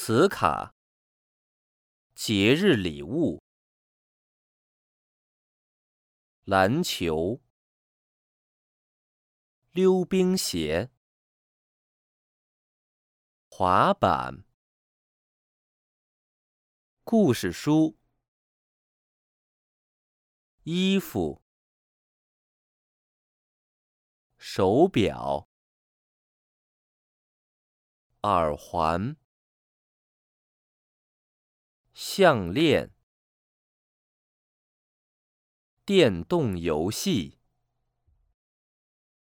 磁卡、节日礼物、篮球、溜冰鞋、滑板、故事书、衣服、手表、耳环、项链、电动游戏。